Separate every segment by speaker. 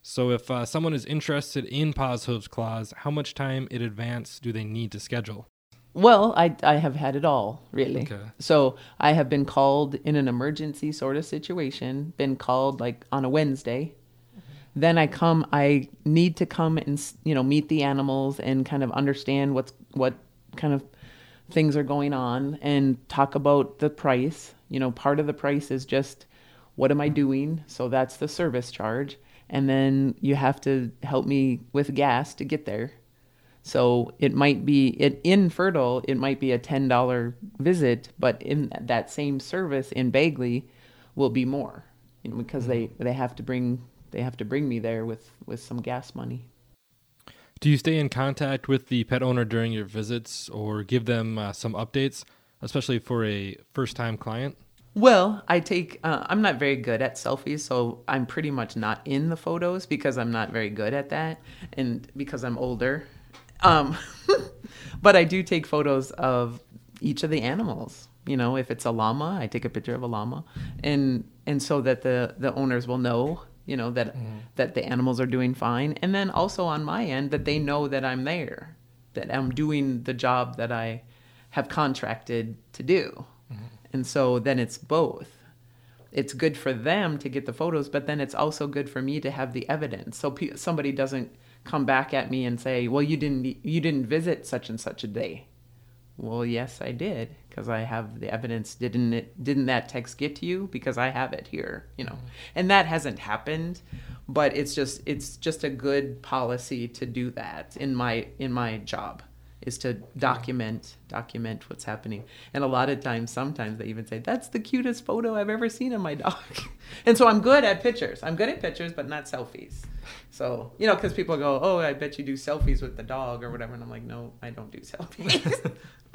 Speaker 1: So if someone is interested in Paws, Hooves, Claws, how much time in advance do they need to schedule?
Speaker 2: Well, I have had it all, really.
Speaker 1: Okay.
Speaker 2: So I have been called in an emergency sort of situation, been called like on a Wednesday. Then I need to come and, meet the animals and kind of understand what kind of things are going on and talk about the price. Part of the price is just what am I doing? So that's the service charge. And then you have to help me with gas to get there. So it might be in Fertile, it might be a $10 visit, but in that same service in Bagley will be more, because they have to bring me there with some gas money.
Speaker 1: Do you stay in contact with the pet owner during your visits or give them some updates, especially for a first-time client?
Speaker 2: Well, I'm not very good at selfies, so I'm pretty much not in the photos because I'm not very good at that and because I'm older. But I do take photos of each of the animals. If it's a llama, I take a picture of a llama, and so that the owners will know, that the animals are doing fine, and then also on my end that they know that I'm there, that I'm doing the job that I have contracted to do, and so then it's both. It's good for them to get the photos, but then it's also good for me to have the evidence, so somebody doesn't come back at me and say, well, you didn't visit such and such a day. Well, yes, I did, because I have the evidence. Didn't that text get to you? Because I have it here, And that hasn't happened, but it's just a good policy to do that in my job, is to document what's happening. And a lot of times, sometimes they even say, that's the cutest photo I've ever seen of my dog. And so I'm good at pictures, but not selfies. So, because people go, oh, I bet you do selfies with the dog or whatever. And I'm like, no, I don't do selfies.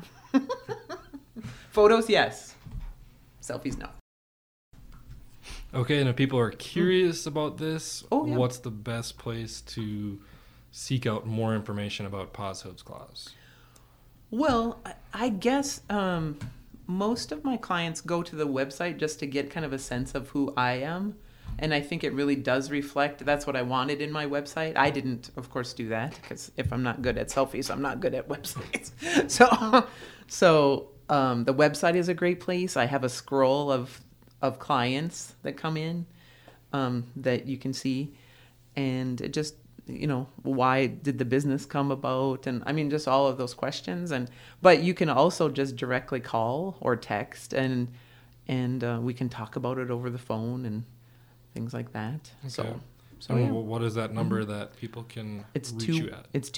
Speaker 2: Photos, yes. Selfies, no.
Speaker 1: Okay, and if people are curious about this,
Speaker 2: Oh, yeah.
Speaker 1: What's the best place to seek out more information about Paws, Hooves, Claws?
Speaker 2: Well, I guess most of my clients go to the website just to get kind of a sense of who I am. And I think it really does reflect. That's what I wanted in my website. I didn't, of course, do that, because if I'm not good at selfies, I'm not good at websites. So the website is a great place. I have a scroll of clients that come in that you can see. And it just, why did the business come about? And I mean, just all of those questions. But you can also just directly call or text, and we can talk about it over the phone and things like that.
Speaker 1: Okay.
Speaker 2: So yeah.
Speaker 1: What is that number that people can reach you at?
Speaker 2: It's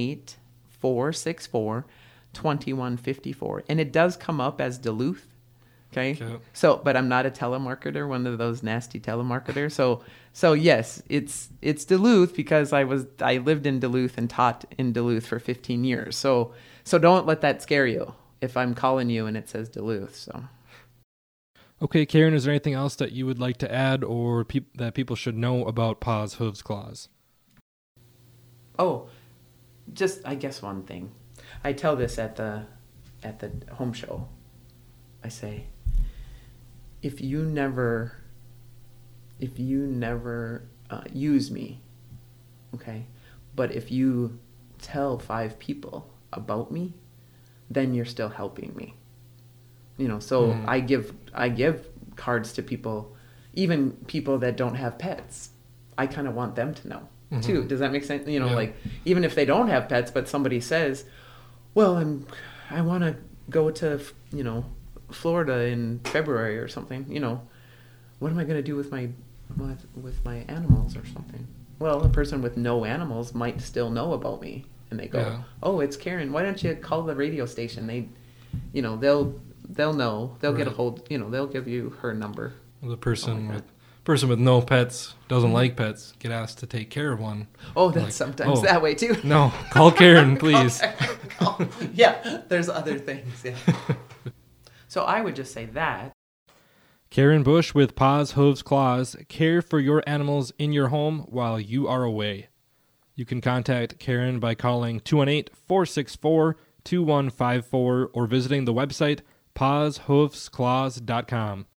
Speaker 2: 218-464-2154. And it does come up as Duluth. Okay. So, but I'm not a telemarketer, one of those nasty telemarketers. So yes, it's Duluth, because I lived in Duluth and taught in Duluth for 15 years. So don't let that scare you if I'm calling you and it says Duluth. So.
Speaker 1: Okay, Karen, is there anything else that you would like to add or that people should know about Paws, Hooves, Claws?
Speaker 2: Oh, just, I guess, one thing. I tell this at the home show. I say, if you never use me, okay, but if you tell 5 people about me, then you're still helping me. So I give cards to people, even people that don't have pets. I kind of want them to know too. Does that make sense? Like, even if they don't have pets, but somebody says, well, I want to go to, Florida in February or something, what am I going to do with my animals or something? Well, a person with no animals might still know about me, and they go, oh, it's Karen. Why don't you call the radio station? They'll know. They'll get a hold. They'll give you her number.
Speaker 1: The person with no pets, doesn't like pets, get asked to take care of one.
Speaker 2: Oh, that's sometimes that way too.
Speaker 1: No, call Karen, please.
Speaker 2: Yeah, there's other things. Yeah. So I would just say that.
Speaker 1: Karen Bush with Paws, Hooves, Claws. Care for your animals in your home while you are away. You can contact Karen by calling 218-464-2154 or visiting the website pawshoofsclaws.com.